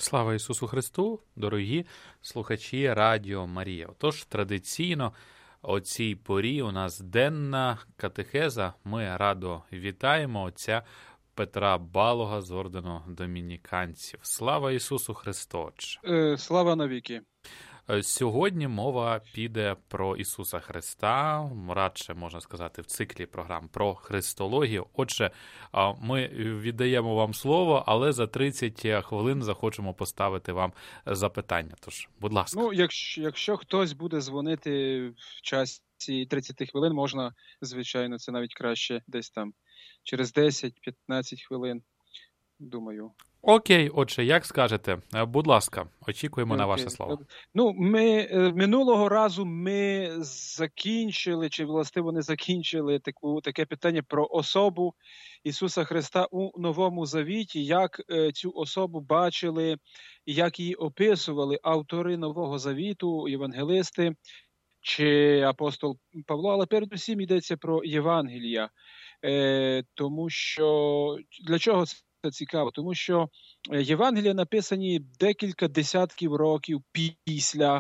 Слава Ісусу Христу, дорогі слухачі Радіо Марія. Отож, традиційно о цій порі у нас денна катехеза. Ми радо вітаємо отця Петра Балога з ордену домініканців. Слава Ісусу Христу! Слава навіки! Сьогодні мова піде про Ісуса Христа, радше, можна сказати, в циклі програм про христологію. Отже, ми віддаємо вам слово, але за 30 хвилин захочемо поставити вам запитання. Тож, будь ласка. Ну, якщо хтось буде дзвонити в часі 30 хвилин, можна, звичайно, це навіть краще десь там через 10-15 хвилин, думаю. Окей, отже, як скажете, будь ласка, очікуємо на ваше слово. Ну, минулого разу ми закінчили, чи властиво не закінчили таке питання про особу Ісуса Христа у Новому Завіті, як цю особу бачили і як її описували автори Нового Завіту, євангелисти чи апостол Павло, але передусім йдеться про Євангелія, тому що, для чого це цікаво? Тому що Євангелія написані декілька десятків років після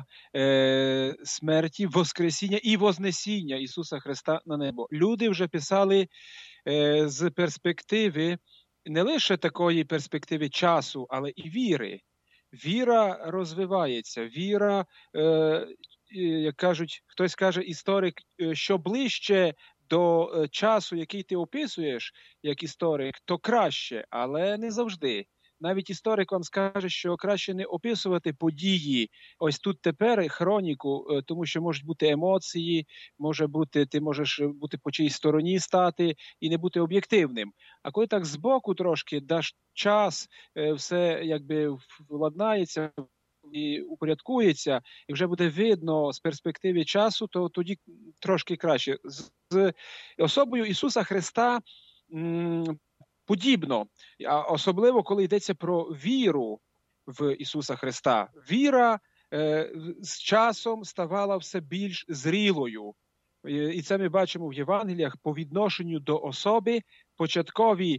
смерті, воскресіння і вознесіння Ісуса Христа на небо. Люди вже писали з перспективи, не лише такої перспективи часу, але і віри. Віра розвивається, віра, як кажуть, хтось каже, історик, що ближче до часу, який ти описуєш як історик, то краще, але не завжди. Навіть історик вам скаже, що краще не описувати події ось тут тепер, хроніку, тому що можуть бути емоції, ти можеш бути по чиїй стороні стати і не бути об'єктивним. А коли так збоку трошки даш час, все якби владнається і упорядкується, і вже буде видно з перспективи часу, то тоді трошки краще. З особою Ісуса Христа подібно, особливо коли йдеться про віру в Ісуса Христа. Віра з часом ставала все більш зрілою. І це ми бачимо в Євангеліях по відношенню до особи. Початкові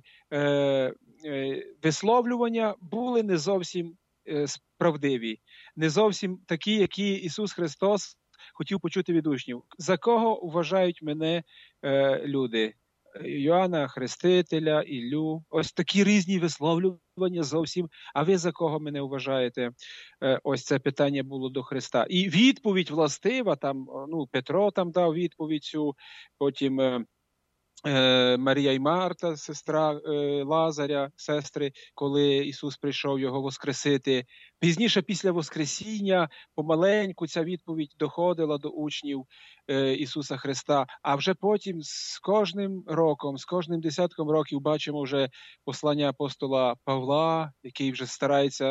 висловлювання були не зовсім справдиві, не зовсім такі, які Ісус Христос хотів почути від учнів. За кого вважають мене люди? Йоанна Хрестителя, Іллю. Ось такі різні висловлювання зовсім. А ви за кого мене вважаєте? Ось це питання було до Христа. І відповідь властива, там, Петро там дав відповідь цю, потім Марія і Марта, сестра Лазаря, сестри, коли Ісус прийшов його воскресити. Пізніше, після Воскресіння, помаленьку ця відповідь доходила до учнів Ісуса Христа. А вже потім з кожним роком, з кожним десятком років бачимо вже послання апостола Павла, який вже старається,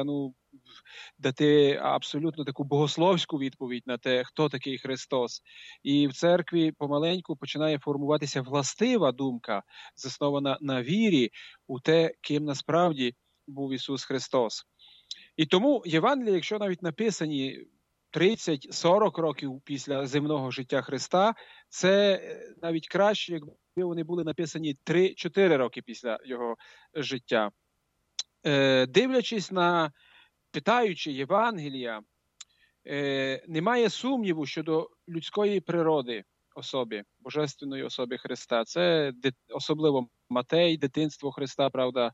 дати абсолютно таку богословську відповідь на те, хто такий Христос. І в церкві помаленьку починає формуватися властива думка, заснована на вірі у те, ким насправді був Ісус Христос. І тому Євангелія, якщо навіть написані 30-40 років після земного життя Христа, це навіть краще, якби вони були написані 3-4 роки після Його життя. Дивлячись на читаючи Євангелія, немає сумніву щодо людської природи особи, божественної особи Христа. Це особливо Матей, дитинство Христа, правда,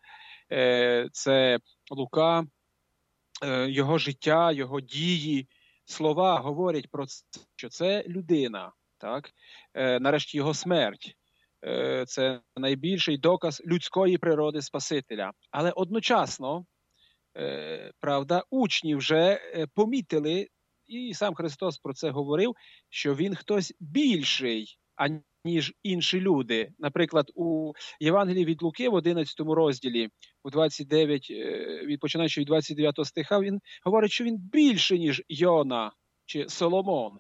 це Лука, його життя, його дії, слова говорять про це, що це людина, так? Нарешті його смерть. Це найбільший доказ людської природи Спасителя. Але одночасно, правда, учні вже помітили, і сам Христос про це говорив, що він хтось більший, аніж інші люди. Наприклад, у Євангелії від Луки в 11 розділі, у 29, починаючи від 29 стиха, він говорить, що він більший, ніж Йона чи Соломон.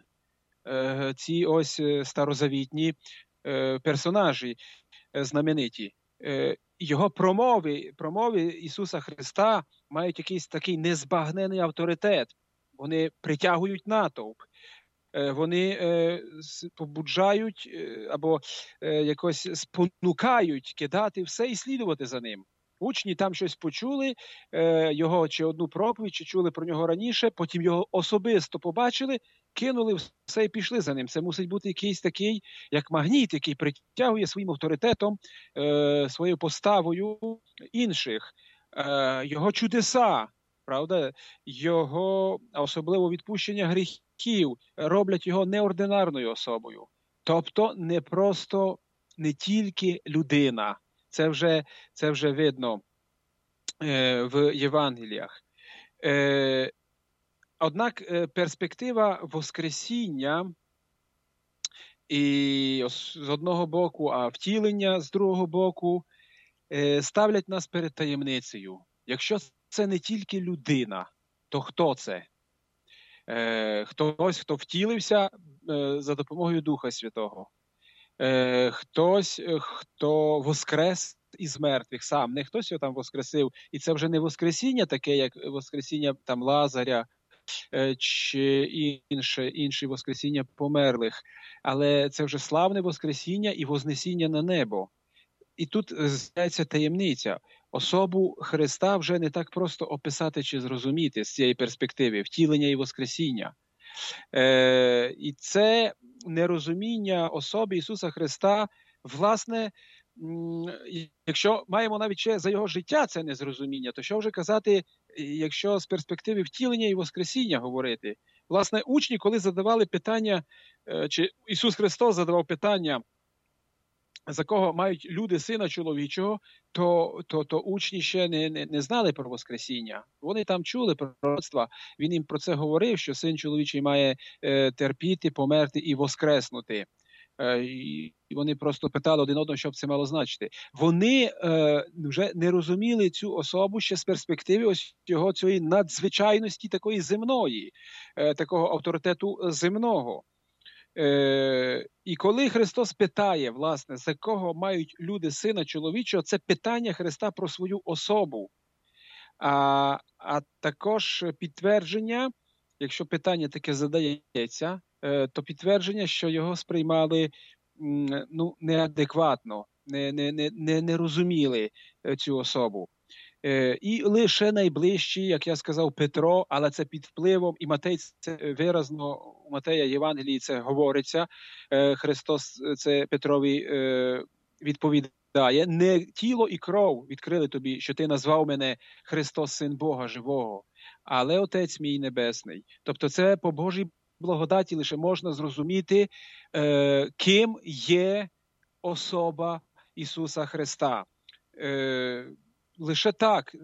Ці ось старозавітні персонажі знамениті. Його промови Ісуса Христа мають якийсь такий незбагнений авторитет. Вони притягують натовп. Вони побуджають або якось спонукають кидати все і слідувати за ним. Учні там щось почули, його чи одну проповідь, чи чули про нього раніше, потім його особисто побачили, кинули все і пішли за ним. Це мусить бути якийсь такий, як магніт, який притягує своїм авторитетом, своєю поставою інших. Його чудеса, правда, його особливо відпущення гріхів роблять його неординарною особою. Тобто не просто, не тільки людина. Це вже видно в Євангеліях. Однак перспектива Воскресіння і з одного боку, а втілення з другого боку ставлять нас перед таємницею. Якщо це не тільки людина, то хто це? Хтось, хто втілився за допомогою Духа Святого. Хтось, хто воскрес із мертвих сам, не хтось його там воскресив. І це вже не воскресіння таке, як воскресіння там Лазаря чи інші воскресіння померлих. Але це вже славне воскресіння і вознесіння на небо. І тут з'являється таємниця. Особу Христа вже не так просто описати чи зрозуміти з цієї перспективи втілення і воскресіння. І це нерозуміння особи Ісуса Христа, власне, якщо маємо навіть ще за його життя це незрозуміння, то що вже казати, якщо з перспективи втілення і воскресіння говорити? Власне, учні, коли задавали питання, чи Ісус Христос задавав питання, за кого мають люди Сина Чоловічого, то учні ще не знали про Воскресіння. Вони там чули про пророцтва. Він їм про це говорив, що Син Чоловічий має терпіти, померти і воскреснути. І вони просто питали один одного, що б це мало значити. Вони вже не розуміли цю особу ще з перспективи ось його цієї надзвичайності такої земної, такого авторитету земного. І коли Христос питає, власне, за кого мають люди Сина Чоловічого, це питання Христа про свою особу. А також підтвердження, якщо питання таке задається, то підтвердження, що його сприймали неадекватно, не розуміли цю особу. І лише найближчі, як я сказав, Петро, але це під впливом, і Матей це виразно, у Матея Євангелії це говориться, Христос це Петрові відповідає, не тіло і кров відкрили тобі, що ти назвав мене Христос, Син Бога Живого, але Отець мій Небесний. Тобто це по Божій благодаті лише можна зрозуміти, ким є особа Ісуса Христа. Лише так,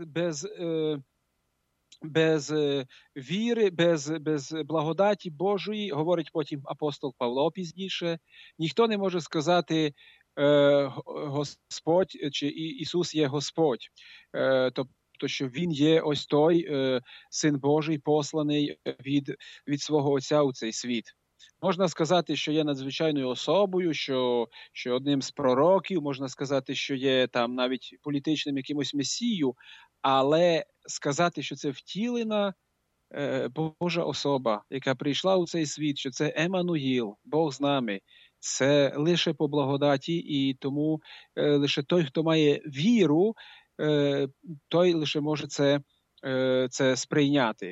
без віри, без благодаті Божої, говорить потім апостол Павло пізніше, ніхто не може сказати Господь, чи Ісус є Господь. Тобто, що Він є ось той Син Божий, посланий від свого Отця у цей світ. Можна сказати, що є надзвичайною особою, що одним з пророків, можна сказати, що є там навіть політичним якимось месією, але сказати, що це втілена Божа особа, яка прийшла у цей світ, що це Еммануїл, Бог з нами, це лише по благодаті, і тому лише той, хто має віру, той лише може це сприйняти.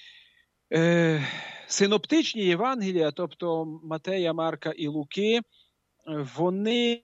Синоптичні Євангелія, тобто Матея, Марка і Луки, вони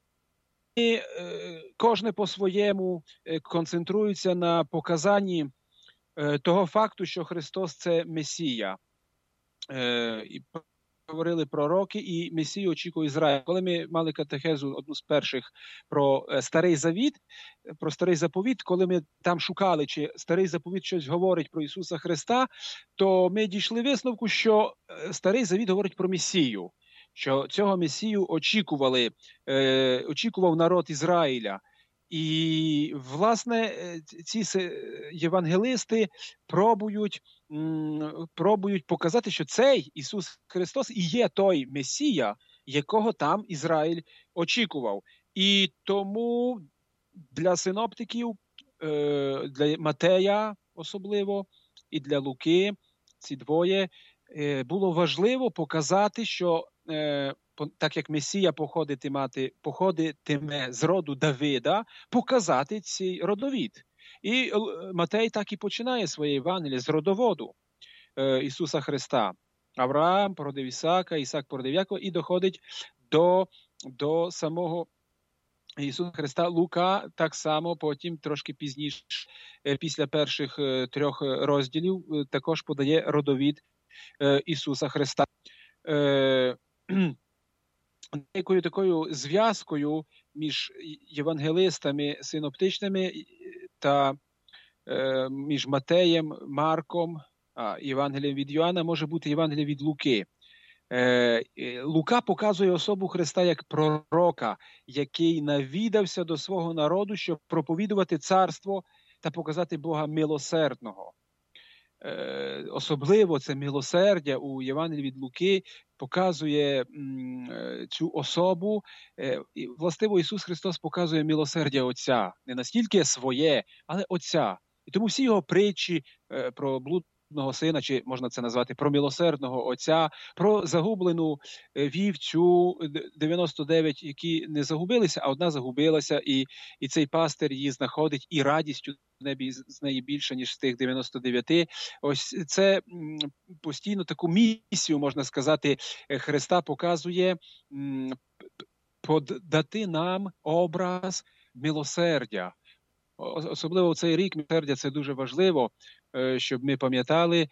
кожне по-своєму концентруються на показанні того факту, що Христос – це Месія. І говорили пророки, і Месію очікує Ізраїль. Коли ми мали катехезу, одну з перших, про Старий Завіт, про Старий Заповіт, коли ми там шукали, чи Старий Заповіт щось говорить про Ісуса Христа, то ми дійшли висновку, що Старий Завіт говорить про Месію, що цього Месію очікував народ Ізраїля. І, власне, ці євангелисти пробують показати, що цей Ісус Христос і є той Месія, якого там Ізраїль очікував. І тому для синоптиків, для Матея особливо, і для Луки, ці двоє, було важливо показати, що так як Месія походитиме з роду Давида, показати цей родовід. І Матей так і починає своє Євангеліє з родоводу Ісуса Христа. Авраам породив Ісаака, Ісаак породив Якова, і доходить до самого Ісуса Христа. Лука так само потім, трошки пізніше, після перших 3 розділів, також подає родовід Ісуса Христа. Деякою такою зв'язкою між євангелистами синоптичними та між Матеєм, Марком, Євангелієм від Йоанна може бути Євангеліє від Луки. Лука показує особу Христа як пророка, який навідався до свого народу, щоб проповідувати царство та показати Бога милосердного. Особливо це милосердя у Євангелії від Луки показує цю особу. Властиво, Ісус Христос показує милосердя Отця. Не настільки своє, але Отця. І тому всі його притчі про блудного сина, чи можна це назвати, про милосердного Отця, про загублену вівцю 99, які не загубилися, а одна загубилася, і цей пастир її знаходить, і радістю в небі з неї більше, ніж з тих 99. Ось це постійно таку місію, можна сказати, Христа показує, подати нам образ милосердя. Особливо в цей рік милосердя це дуже важливо, щоб ми пам'ятали,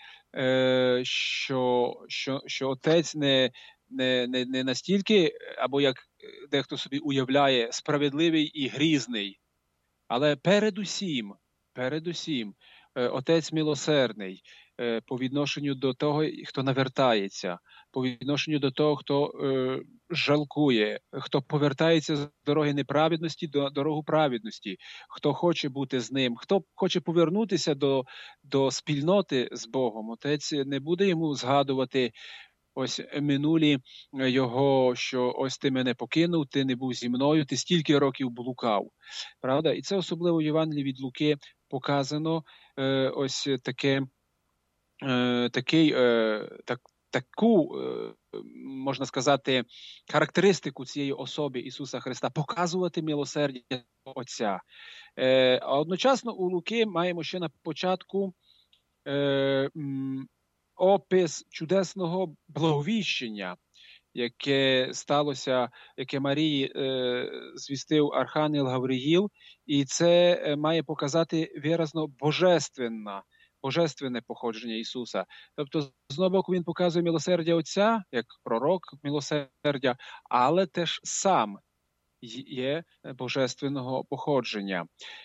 що Отець не настільки, або як дехто собі уявляє, справедливий і грізний, але передусім Отець милосердний по відношенню до того, хто навертається, по відношенню до того, хто жалкує, хто повертається з дороги неправедності до дороги праведності, хто хоче бути з ним, хто хоче повернутися до спільноти з Богом. Отець не буде йому згадувати ось минулі його, що ось ти мене покинув, ти не був зі мною, ти стільки років блукав. Правда? І це особливо в Євангелії від Луки показано ось таку, можна сказати, характеристику цієї особи Ісуса Христа, показувати милосердя Отця. А одночасно у Луки маємо ще на початку опис чудесного благовіщення, яке сталося, яке Марії звістив Архангел Гавриїл, і це має показати виразно божественне походження Ісуса. Тобто, з одного боку, він показує милосердя Отця, як пророк милосердя, але теж сам є божественного походження.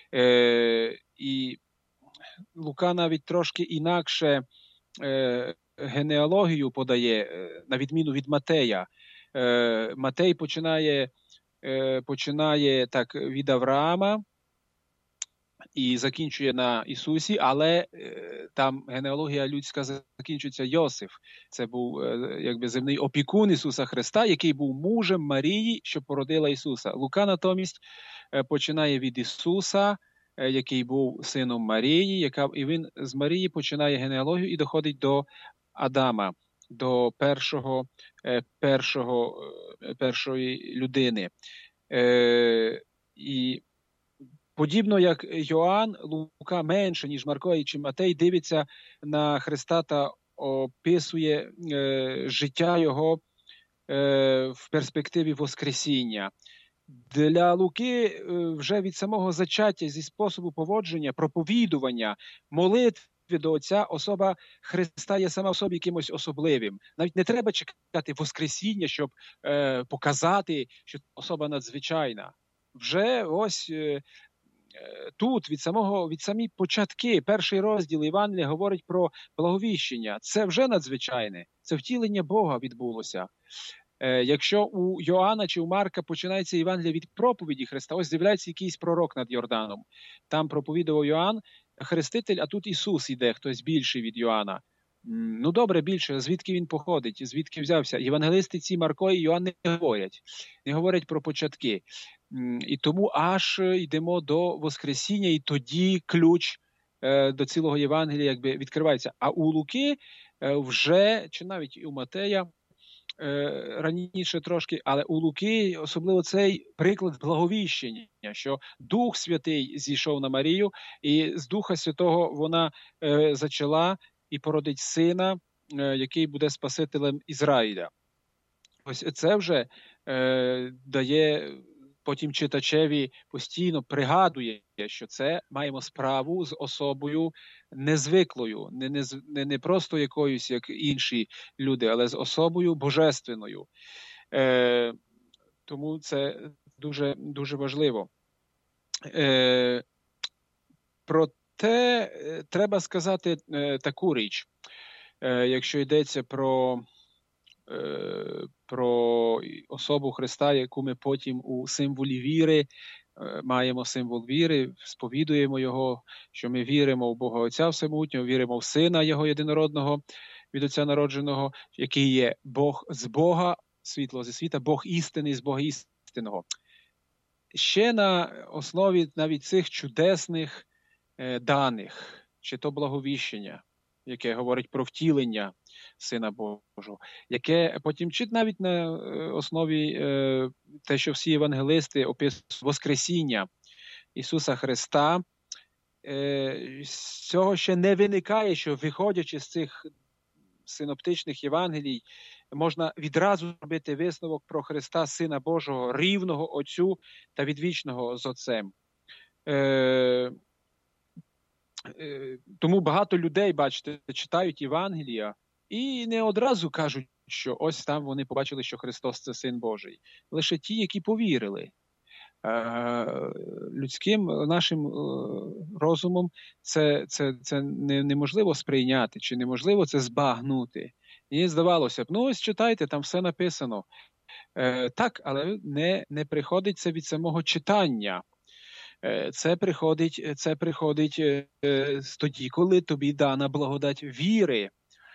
І Лука навіть трошки інакше генеалогію подає, на відміну від Матея. Матей починає так від Авраама і закінчує на Ісусі, але там генеалогія людська закінчується Йосиф. Це був якби земний опікун Ісуса Христа, який був мужем Марії, що породила Ісуса. Лука натомість починає від Ісуса, який був сином Марії, і він з Марії починає генеалогію і доходить до Адама, до першої людини. І подібно як Йоанн, Лука менше, ніж Марко чи Матей, дивиться на Христа та описує життя його в перспективі Воскресіння. Для Луки вже від самого зачаття, зі способу поводження, проповідування, молитви до Отця, особа Христа є сама в собі якимось особливим. Навіть не треба чекати Воскресіння, щоб показати, що особа надзвичайна. Вже ось тут, від самі початки, перший розділ Євангелія говорить про благовіщення. Це вже надзвичайне, це втілення Бога відбулося. Якщо у Йоанна чи у Марка починається Євангелія від проповіді Христа, ось з'являється якийсь пророк над Йорданом. Там проповідував Йоанн, хреститель, а тут Ісус іде, хтось більший від Йоанна. Ну добре, більше, звідки він походить, звідки взявся? Євангелисти ці Марко і Йоанн не говорять про початки. І тому аж йдемо до Воскресіння, і тоді ключ до цілого Євангелія якби відкривається. А у Луки вже, чи навіть і у Матея, раніше трошки, але у Луки особливо цей приклад благовіщення, що Дух Святий зійшов на Марію, і з Духа Святого вона зачала і породить сина, який буде Спасителем Ізраїля. Ось це вже дає потім читачеві постійно пригадує, що це маємо справу з особою незвиклою, не просто якоюсь, як інші люди, але з особою божественною. Тому це дуже, дуже важливо. Проте треба сказати таку річ, якщо йдеться про особу Христа, яку ми потім у символі віри, маємо символ віри, сповідуємо його, що ми віримо в Бога Отця Всемогутнього, віримо в Сина Його єдинородного, від Отця народженого, який є Бог з Бога, світло зі світа, Бог істинний з Бога істинного. Ще на основі навіть цих чудесних даних, чи то благовіщення, яке говорить про втілення Сина Божого, яке потім, чи навіть на основі те, що всі євангелисти описують Воскресіння Ісуса Христа, з цього ще не виникає, що виходячи з цих синоптичних Євангелій, можна відразу робити висновок про Христа, Сина Божого, рівного Отцю та відвічного з Отцем. Тому багато людей, бачите, читають Євангелія і не одразу кажуть, що ось там вони побачили, що Христос – це Син Божий. Лише ті, які повірили. Людським нашим розумом це неможливо сприйняти, чи неможливо це збагнути. І здавалося б, ну ось читайте, там все написано. Так, але не приходить це від самого читання. Це приходить тоді, коли тобі дана благодать віри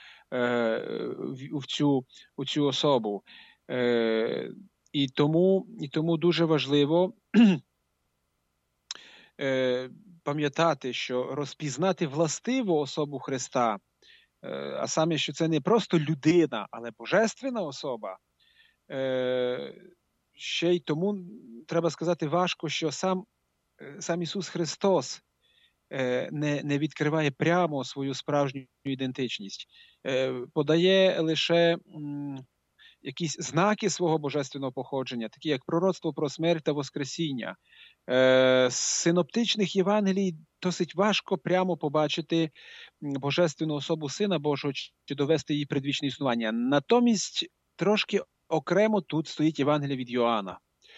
у цю особу. І тому дуже важливо пам'ятати, що розпізнати властиву особу Христа, а саме, що це не просто людина, але божественна особа, ще й тому, треба сказати, важко, що сам Ісус Христос не відкриває прямо свою справжню ідентичність, подає лише якісь знаки свого божественного походження, такі як пророцтво про смерть та воскресіння. З синоптичних Євангелій досить важко прямо побачити божественну особу Сина Божого чи довести її предвічне існування. Натомість трошки окремо тут стоїть Євангеліє від Йоанна,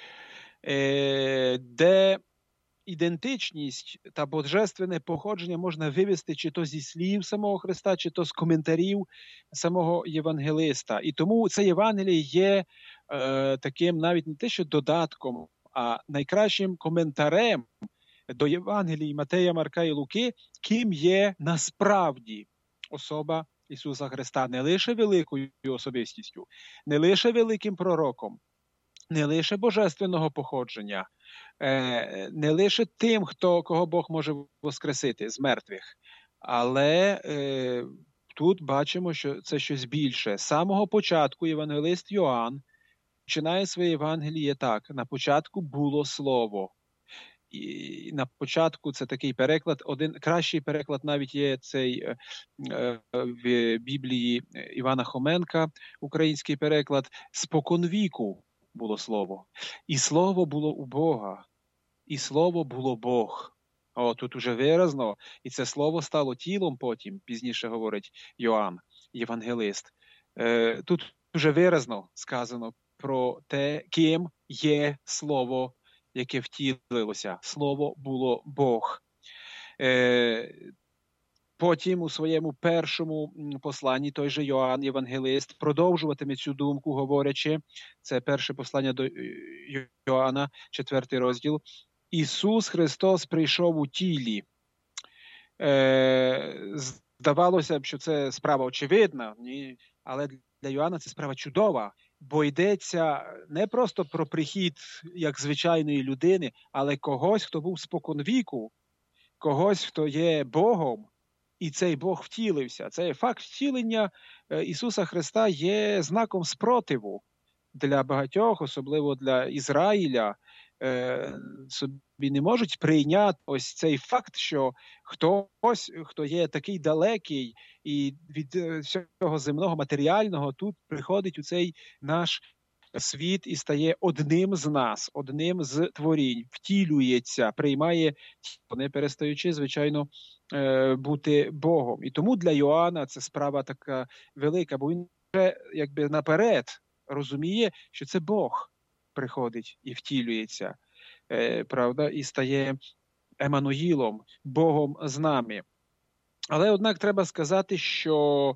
де ідентичність та божественне походження можна вивести чи то зі слів самого Христа, чи то з коментарів самого євангелиста. І тому це Євангеліє є таким навіть не те, що додатком, а найкращим коментарем до Євангелій Матея, Марка і Луки, ким є насправді особа Ісуса Христа. Не лише великою особистістю, не лише великим пророком, не лише божественного походження, не лише тим, кого Бог може воскресити з мертвих, але тут бачимо, що це щось більше. З самого початку євангелист Йоанн починає своє Євангеліє так: на початку було Слово. І на початку це такий переклад, один кращий переклад навіть є цей в Біблії Івана Хоменка, український переклад: споконвіку було Слово. І Слово було у Бога. І Слово було Бог. Тут уже виразно. І це Слово стало тілом потім, пізніше говорить Йоанн, євангелист. Тут уже виразно сказано про те, ким є Слово, яке втілилося. Слово було Бог. Потім у своєму першому посланні той же Йоанн, євангелист, продовжуватиме цю думку, говорячи, це перше послання до Йоанна, 4 розділ, Ісус Христос прийшов у тілі. Здавалося б, що це справа очевидна, але для Йоанна це справа чудова, бо йдеться не просто про прихід як звичайної людини, але когось, хто був споконвіку, когось, хто є Богом, і цей Бог втілився. Цей факт втілення Ісуса Христа є знаком спротиву для багатьох, особливо для Ізраїля. Собі не можуть прийняти ось цей факт, що хтось, хто є такий далекий і від всього земного, матеріального, тут приходить у цей наш світ і стає одним з нас, одним з творінь, втілюється, приймає, не перестаючи, звичайно, бути Богом. І тому для Йоанна це справа така велика, бо він вже якби наперед розуміє, що це Бог приходить і втілюється, правда, і стає Еммануїлом, Богом з нами. Але, однак, треба сказати, що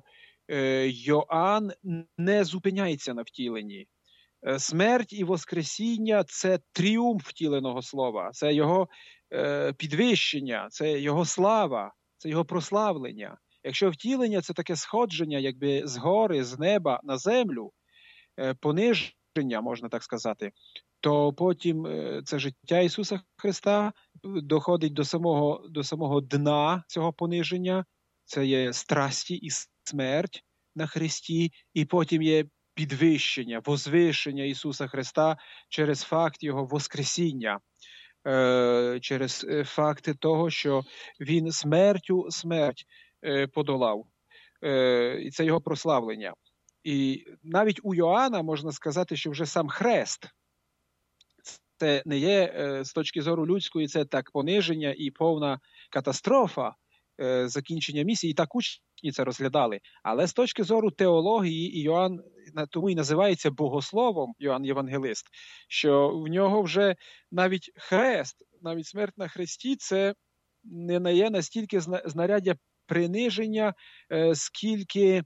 Йоанн не зупиняється на втіленні. Смерть і воскресіння – це тріумф втіленого слова, це його підвищення, це його слава, це його прославлення. Якщо втілення – це таке сходження, якби з гори, з неба на землю, пониження, можна так сказати, то потім це життя Ісуса Христа доходить до самого дна цього пониження, це є страсті і смерть на Христі, і потім є підвищення, возвишення Ісуса Христа через факт Його воскресіння, через факти того, що Він смертю смерть подолав. І це Його прославлення. І навіть у Йоанна можна сказати, що вже сам хрест, це не є з точки зору людської, це так пониження і повна катастрофа, закінчення місії, і так учні це розглядали. Але з точки зору теології, Йоанн тому і називається богословом, Йоанн Євангелист, що в нього вже навіть хрест, навіть смерть на хресті, це не є настільки знаряддя приниження, скільки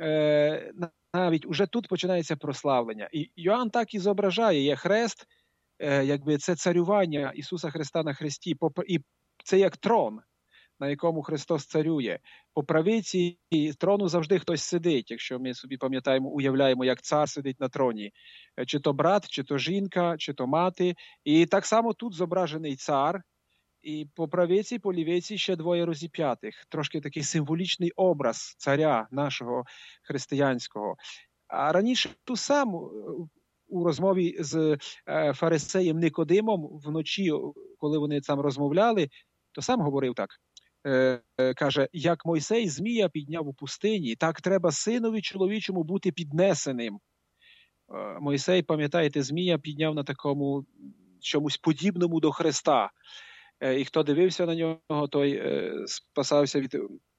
навіть уже тут починається прославлення. І Йоанн так і зображає, є хрест, якби це царювання Ісуса Христа на хресті, і це як трон, на якому Христос царює. По правиці трону завжди хтось сидить, якщо ми собі пам'ятаємо, уявляємо, як цар сидить на троні. Чи то брат, чи то жінка, чи то мати. І так само тут зображений цар, і по правиці, по лівиці ще двоє розіп'ятих. Трошки такий символічний образ царя нашого християнського. А раніше ту саму у розмові з фарисеєм Никодимом вночі, коли вони там розмовляли, то сам говорив так. Каже, як Мойсей змія підняв у пустині, так треба синові чоловічому бути піднесеним. Мойсей, пам'ятаєте, змія підняв на такому чомусь подібному до Христа. І хто дивився на нього, той спасався від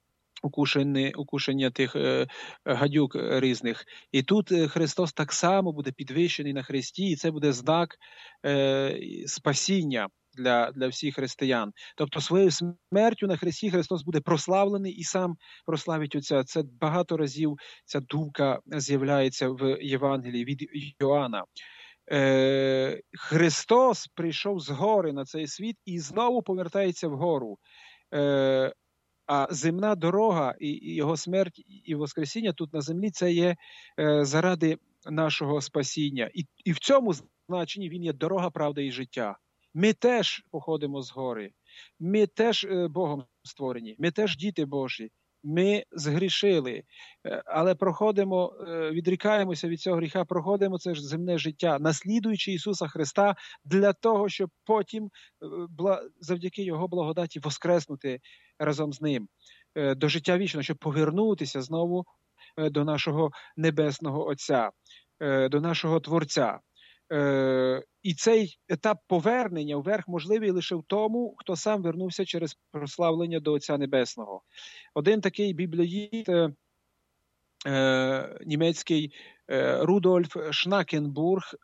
укушення тих гадюк різних. І тут Христос так само буде підвищений на хресті, і це буде знак спасіння для всіх християн. Тобто своєю смертю на хресті Христос буде прославлений і сам прославить Отця. Це багато разів ця думка з'являється в Євангелії від Йоанна. Христос прийшов з гори на цей світ і знову повертається вгору. А земна дорога і його смерть і воскресіння тут на землі – це є заради нашого спасіння. І в цьому значенні він є дорога, правда і життя. Ми теж походимо з гори, ми теж Богом створені, ми теж діти Божі, ми згрішили, але проходимо, відрікаємося від цього гріха, проходимо це ж земне життя, наслідуючи Ісуса Христа для того, щоб потім завдяки Його благодаті воскреснути разом з Ним до життя вічного, щоб повернутися знову до нашого Небесного Отця, до нашого Творця. І цей етап повернення вверх можливий лише в тому, хто сам вернувся через прославлення до Отця Небесного. Один такий біблеїст німецький Рудольф Шнакенбург,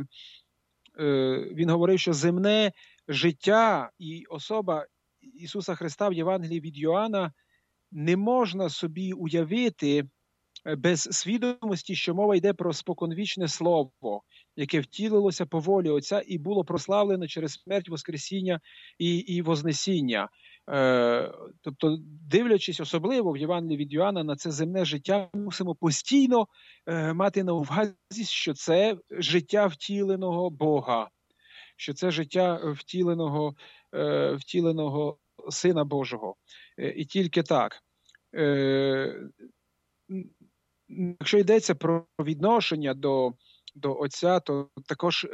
він говорив, що земне життя і особа Ісуса Христа в Євангелії від Йоанна не можна собі уявити без свідомості, що мова йде про споконвічне слово, яке втілилося по волі Отця і було прославлено через смерть, воскресіння і вознесіння. Тобто, дивлячись особливо в Євангелії від Йоанна на це земне життя, мусимо постійно мати на увазі, що це життя втіленого Бога, що це життя втіленого Сина Божого. І тільки так. Якщо йдеться про відношення до Отця, то також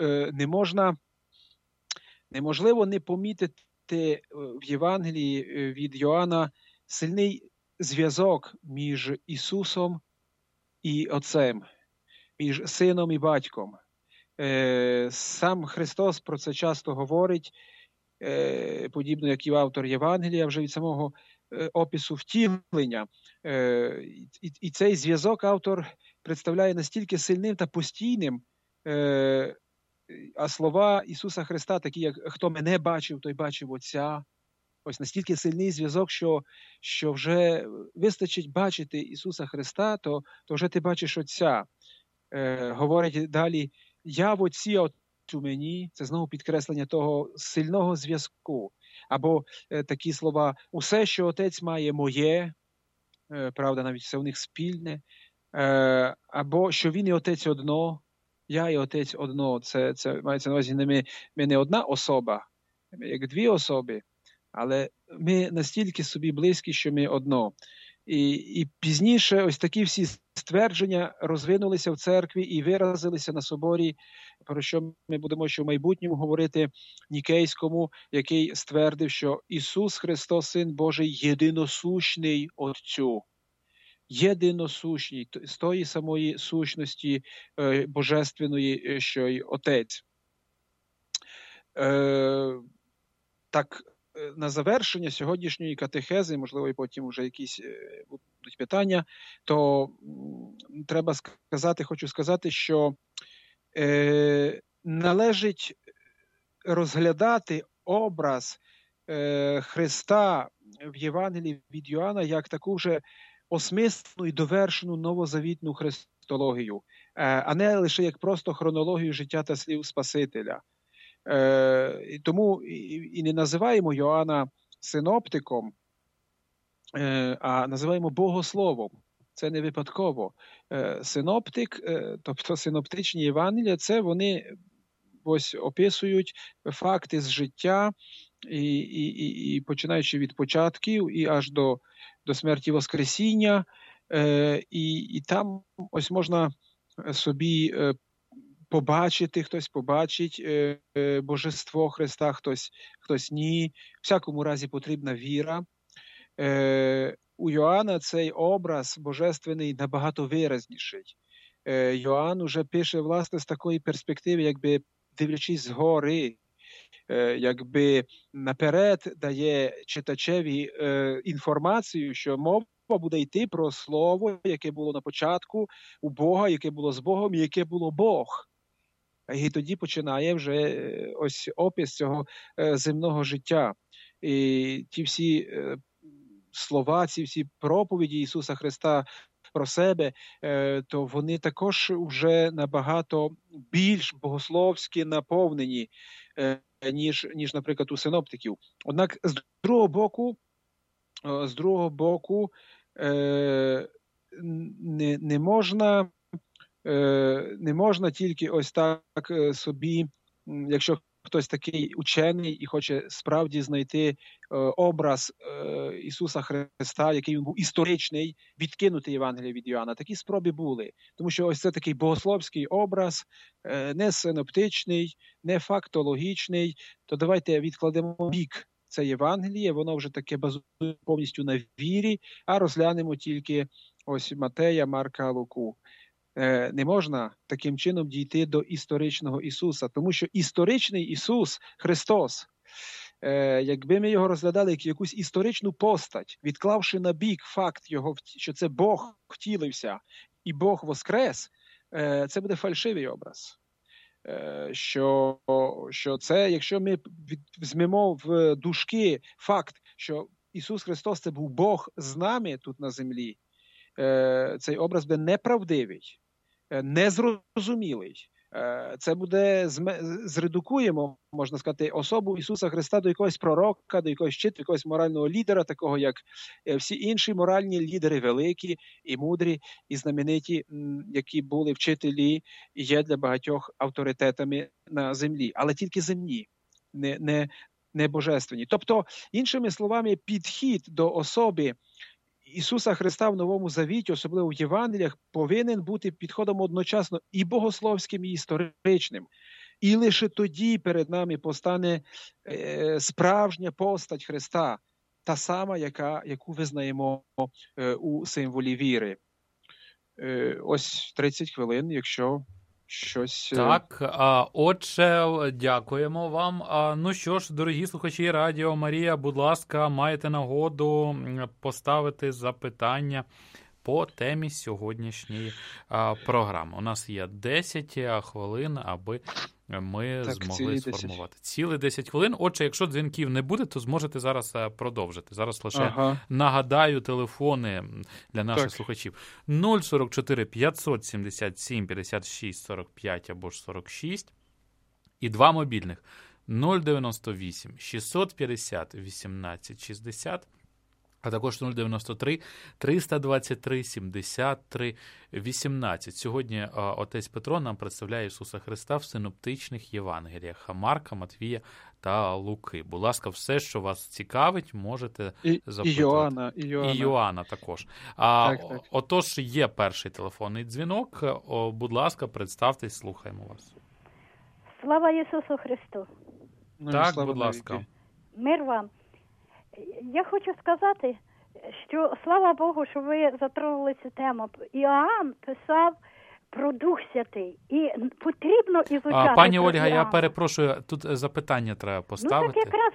неможливо не помітити в Євангелії від Йоанна сильний зв'язок між Ісусом і Отцем, між Сином і Батьком. Сам Христос про це часто говорить, подібно як і автор Євангелія, вже від самого опису втілення. І цей зв'язок автор представляє настільки сильним та постійним, а слова Ісуса Христа, такі як «Хто мене бачив, той бачив Отця». Ось настільки сильний зв'язок, що вже вистачить бачити Ісуса Христа, то вже ти бачиш Отця. Говорить далі «Я в Отці, а Отець у мені». Це знову підкреслення того сильного зв'язку. Або такі слова «Усе, що Отець має, моє». Правда, навіть все у них спільне. Або що Він і Отець одно. Я і Отець одно. Це мається на увазі, ми не одна особа, ми як дві особи, але ми настільки собі близькі, що ми одно. І пізніше ось такі всі ствердження розвинулися в церкві і виразилися на соборі, про що ми будемо ще в майбутньому говорити, Нікейському, який ствердив, що Ісус Христос, Син Божий, єдиносущний Отцю. Єдиносущний, з тої самої сущності божественної, що й Отець. Так, на завершення сьогоднішньої катехези, можливо, і потім вже якісь будуть питання, то хочу сказати, що належить розглядати образ Христа в Євангелії від Йоанна як таку вже осмислену і довершену новозавітну христологію, а не лише як просто хронологію життя та слів Спасителя. Тому і не називаємо Йоанна синоптиком, а називаємо богословом. Це не випадково. Синоптик, тобто синоптичні Євангелія, це вони ось описують факти з життя, і починаючи від початків і аж до смерті Воскресіння, і там ось можна собі побачити, хтось побачить божество Христа, хтось ні. В всякому разі потрібна віра. У Йоанна цей образ божественний набагато виразніший. Йоанн уже пише, власне, з такої перспективи, якби дивлячись згори, якби наперед дає читачеві інформацію, що мова буде йти про слово, яке було на початку у Бога, яке було з Богом і яке було Бог. І тоді починає вже ось опис цього земного життя. І ті всі слова, ці всі проповіді Ісуса Христа про себе, то вони також вже набагато більш богословськи наповнені, ніж, наприклад, у синоптиків. Однак, з другого боку, не можна тільки ось так собі, якщо хтось такий учений і хоче справді знайти образ Ісуса Христа, який він був історичний, відкинути Євангеліє від Йоанна. Такі спроби були. Тому що ось це такий богословський образ, не синоптичний, не фактологічний. То давайте відкладемо бік це Євангеліє, воно вже таке базує повністю на вірі, а розглянемо тільки ось Матея, Марка, Луку. Не можна таким чином дійти до історичного Ісуса, тому що історичний Ісус, Христос, якби ми його розглядали як якусь історичну постать, відклавши на бік факт його, що це Бог втілився і Бог воскрес, це буде фальшивий образ. Що це, якщо ми візьмемо в дужки факт, що Ісус Христос – це був Бог з нами тут на землі, цей образ буде неправдивий, незрозумілий. Це буде, зредукуємо, можна сказати, особу Ісуса Христа до якогось пророка, до якогось вчителя, якогось морального лідера, такого як всі інші моральні лідери, великі і мудрі, і знамениті, які були вчителі і є для багатьох авторитетами на землі, але тільки земні, не божественні. Тобто, іншими словами, підхід до особи Ісуса Христа в Новому Завіті, особливо в Євангеліях, повинен бути підходом одночасно і богословським, і історичним. І лише тоді перед нами постане справжня постать Христа, та сама, яку визнаємо у символі віри. Ось 30 хвилин, якщо щось... Так, отже, дякуємо вам. Ну що ж, дорогі слухачі Радіо Марія, будь ласка, маєте нагоду поставити запитання по темі сьогоднішньої програми. У нас є 10 хвилин, аби ми змогли сформувати. Цілі 10 хвилин. Отже, якщо дзвінків не буде, то зможете зараз продовжити. Зараз лише нагадаю телефони для наших слухачів. 044 577 56 45 або ж 46. І два мобільних. 098 650 18 60. А також 093 323 73 18. Сьогодні отець Петро нам представляє Ісуса Христа в синоптичних Євангеліях Марка, Матвія та Луки. Будь ласка, все, що вас цікавить, можете запитувати. І Йоанна також. Так. Отож, є перший телефонний дзвінок. Будь ласка, представтесь, слухаємо вас. Слава Ісусу Христу! Так, будь ласка. Мир вам. Я хочу сказати, що слава Богу, що ви затронули цю тему. Іоанн писав про Дух Святий. І потрібно ізучати. Пані Ольга, я перепрошую, тут запитання треба поставити. Ну, так якраз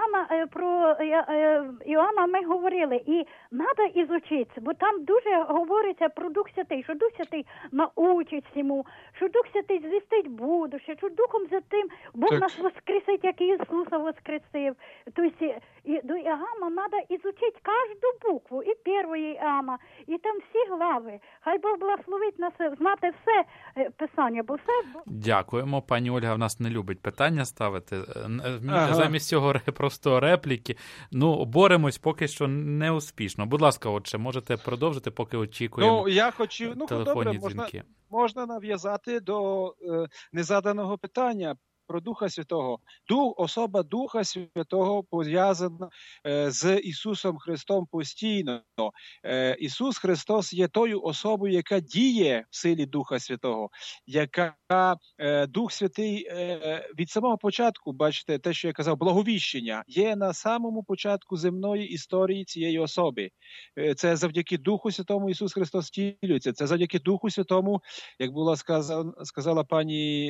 про Іоанна ми говорили. І треба ізучитися, бо там дуже говориться про Дух Святий, що Дух Святий научить всьому, що Дух Святий звістить будуще, що Духом Святим Бог нас воскресить, як Ісуса воскресив. Тобто, і до Іоанна треба ізучити кожну букву, і першої Іоанна, і там всі глави. Хай Бог благословить нас знати все Писання, бо все... Дякуємо. Пані Ольга в нас не любить питання ставити. Замість цього просто репліки. Ну, боремось поки що неуспішно. Будь ласка, отже, можете продовжити, поки очікуємо телефонні дзвінки. Можна нав'язати до незаданого питання про Духа Святого. Особа Духа Святого пов'язана з Ісусом Христом постійно. Ісус Христос є тою особою, яка діє в силі Духа Святого, яка Дух Святий від самого початку, бачите, те, що я казав, благовіщення, є на самому початку земної історії цієї особи. Це завдяки Духу Святому Ісус Христос втілюється. Це завдяки Духу Святому, як була сказала пані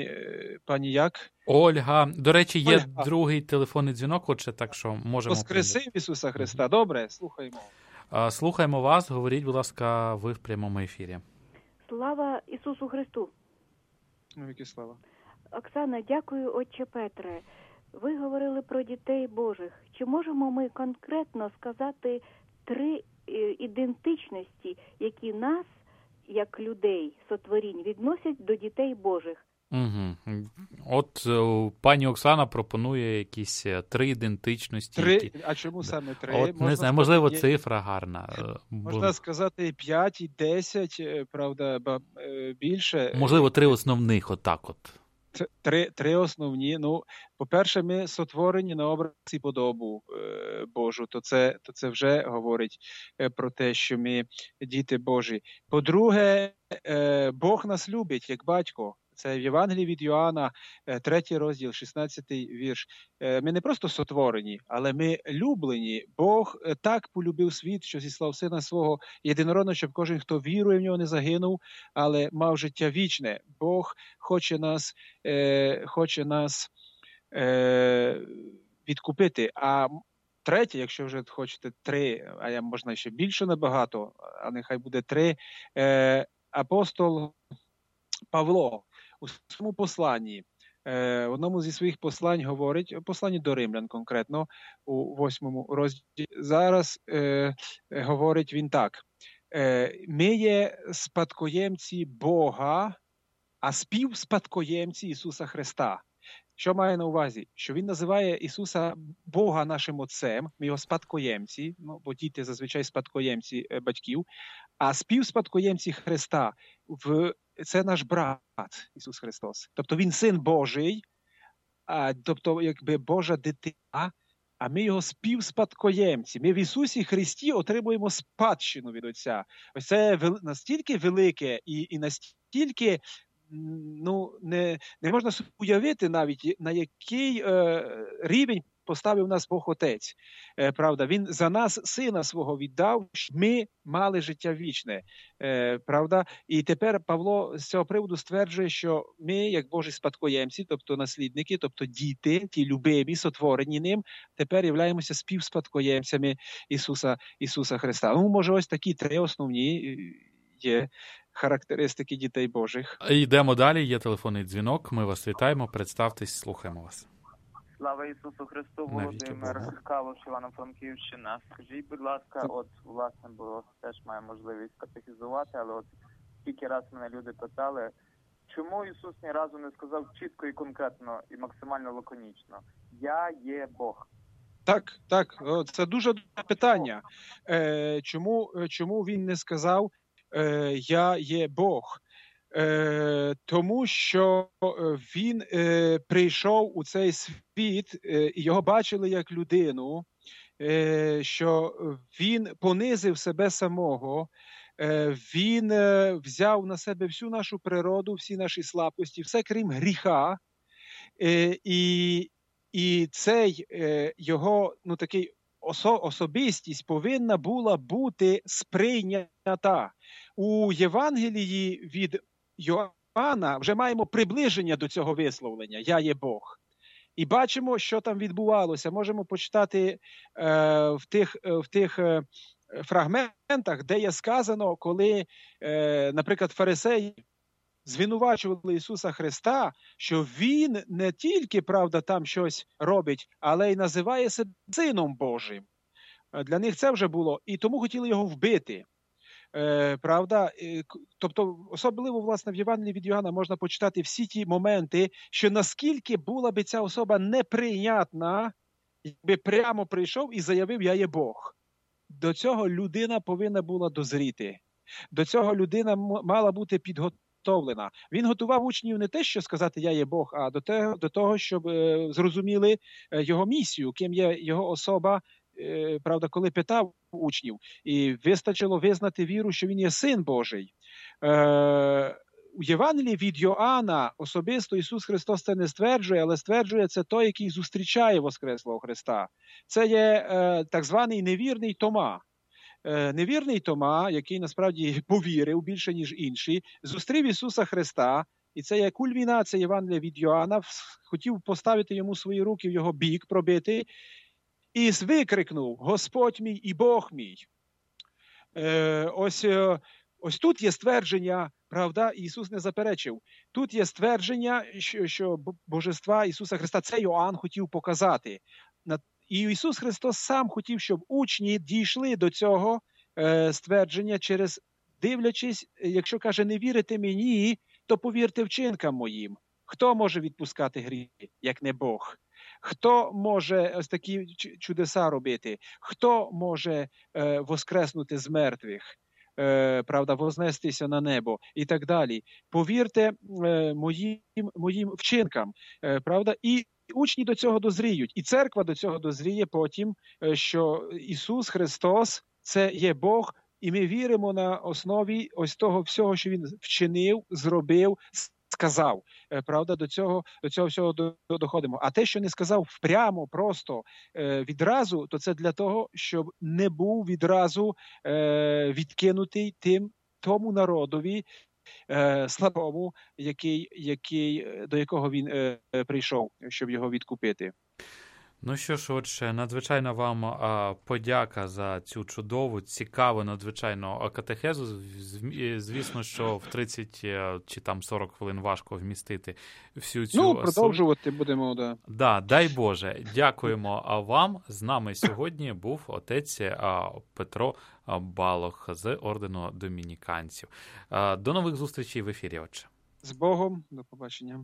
як? Ольга. До речі, є другий телефонний дзвінок, отже, так що можемо... Воскресив Ісуса Христа. Добре, слухаємо. Слухаємо вас. Говоріть, будь ласка, ви в прямому ефірі. Слава Ісусу Христу. Віки слава. Оксана, дякую, отче Петре. Ви говорили про дітей Божих. Чи можемо ми конкретно сказати 3 ідентичності, які нас, як людей, сотворінь, відносять до дітей Божих? Угу. От пані Оксана пропонує якісь 3 ідентичності. 3? А чому саме 3? От, не знаю, можливо, цифра гарна. Можна сказати 5 і 10, правда, більше. Можливо, 3 основних, отак от. 3 основні. Ну, по-перше, ми сотворені на образ і подобу Божу, то це вже говорить про те, що ми діти Божі. По-друге, Бог нас любить, як батько. Це в Євангелії від Йоанна, 3 розділ, 16 вірш. Ми не просто сотворені, але ми люблені. Бог так полюбив світ, що зіслав Сина Свого єдинородного, щоб кожен, хто вірує в Нього, не загинув, але мав життя вічне. Бог хоче нас відкупити. А 3, якщо вже хочете 3, а можна ще більше набагато, а нехай буде 3, апостол Павло у своєму посланні, в одному зі своїх послань говорить, посланні до римлян конкретно, у 8 розділі, зараз говорить він так. Ми є спадкоємці Бога, а співспадкоємці Ісуса Христа. Що має на увазі? Що він називає Ісуса Бога нашим Отцем, ми його спадкоємці, бо діти зазвичай спадкоємці батьків, а співспадкоємці Христа це наш брат Ісус Христос. Тобто він Син Божий, тобто якби Божа дитина, а ми його співспадкоємці. Ми в Ісусі Христі отримуємо спадщину від Отця. Ось це настільки велике і настільки, не можна собі уявити навіть, на який рівень поставив нас Бог Отець. Правда, Він за нас Сина Свого віддав, щоб ми мали життя вічне. Правда? І тепер Павло з цього приводу стверджує, що ми, як Божі спадкоємці, тобто наслідники, тобто діти, ті любимі, сотворені ним, тепер являємося співспадкоємцями Ісуса Христа. Може, ось такі три основні є характеристики дітей Божих. Йдемо далі, є телефонний дзвінок, ми вас вітаємо, представтесь, слухаємо вас. Слава Ісусу Христу, Володимир Калуш, Івано-Франківщина. Скажіть, будь ласка, власне, бо теж маю можливість катехізувати, але скільки раз мене люди питали, чому Ісус ні разу не сказав чітко і конкретно, і максимально лаконічно: «Я є Бог». Так, це дуже добре питання. Чому він не сказав «Я є Бог»? Тому що він прийшов у цей світ, і його бачили як людину, що він понизив себе самого, він взяв на себе всю нашу природу, всі наші слабкості, все крім гріха, і цей його такий особистість повинна була бути сприйнята. У Євангелії від Йоанна вже маємо приближення до цього висловлення «Я є Бог». І бачимо, що там відбувалося. Можемо почитати в тих фрагментах, де є сказано, коли, наприклад, фарисеї звинувачували Ісуса Христа, що Він не тільки, правда, там щось робить, але й називає себе Сином Божим. Для них це вже було. І тому хотіли його вбити. Правда? Тобто, особливо, власне, в Євангелії від Йоанна можна почитати всі ті моменти, що наскільки була би ця особа неприйнятна, якби прямо прийшов і заявив «Я є Бог». До цього людина повинна була дозріти. До цього людина мала бути підготовлена. Він готував учнів не те, що сказати «Я є Бог», а до того, щоб зрозуміли його місію, ким є його особа. Правда, коли питав учнів, і вистачило визнати віру, що він є Син Божий. У Євангелії від Йоанна особисто Ісус Христос це не стверджує, але стверджує це той, який зустрічає Воскреслого Христа. Це є так званий невірний Тома. Невірний Тома, який насправді повірив більше, ніж інші, зустрів Ісуса Христа, і це є кульмінація Євангелія від Йоанна, хотів поставити йому свої руки в його бік, пробити, і викрикнув «Господь мій і Бог мій». Ось тут є ствердження, правда, Ісус не заперечив. Тут є ствердження, що божества Ісуса Христа, це Йоанн хотів показати. І Ісус Христос сам хотів, щоб учні дійшли до цього ствердження через, дивлячись, якщо каже, не вірите мені, то повірте вчинкам моїм. Хто може відпускати гріхи, як не Бог? Хто може ось такі чудеса робити? Хто може воскреснути з мертвих? Правда, вознестися на небо і так далі. Повірте моїм вчинкам, правда? І учні до цього дозріють, і церква до цього дозріє потім, що Ісус Христос – це є Бог, і ми віримо на основі ось того всього, що Він вчинив, зробив, сказав. Правда, до цього всього доходимо. А те, що не сказав прямо, просто, відразу, то це для того, щоб не був відразу відкинутий тому народові слабому, до якого він прийшов, щоб його відкупити. Ну що ж, отже, надзвичайно вам подяка за цю чудову, цікаву, надзвичайно катехезу. Звісно, що в 30 чи там 40 хвилин важко вмістити всю цю... продовжувати будемо, да. Да, дай Боже. Дякуємо вам. З нами сьогодні був отець Петро Балох з ордену домініканців. До нових зустрічей в ефірі, отче. З Богом, до побачення.